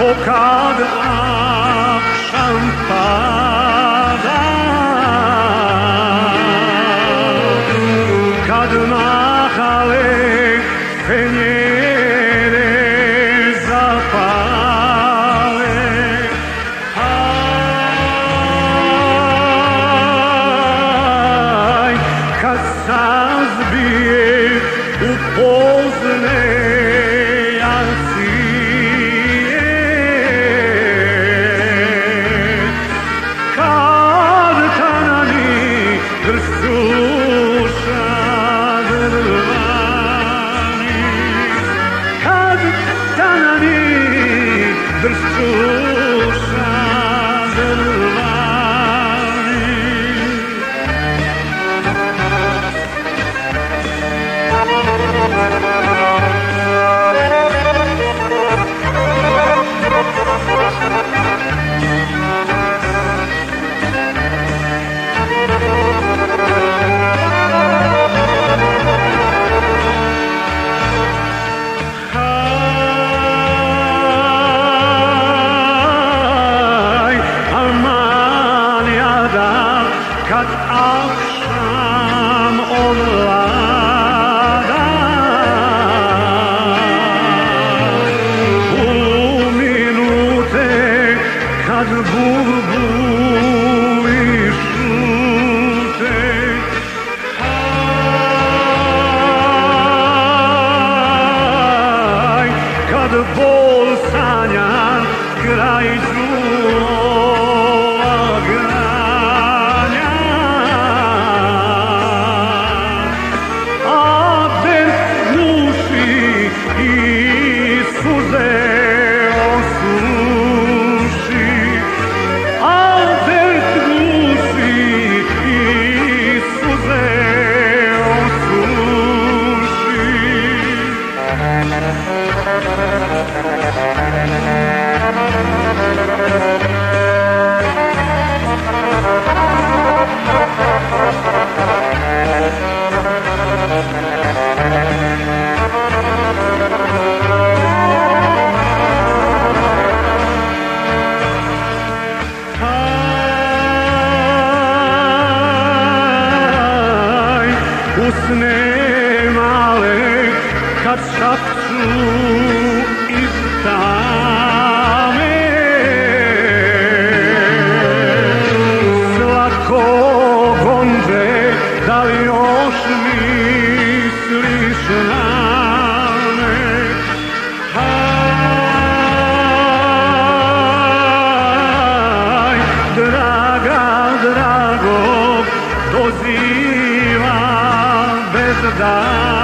kad akşam pada, kad mahale fenjere zapale, aj, kad sazbije upozne kad akşam onlara bu minute kad bulbuli šute, aj, kad bol sanjan kraj usne male kad šapću iz tame, slatko gonde, da li još misliš na me? Aj, draga, dragog doziva bez dana.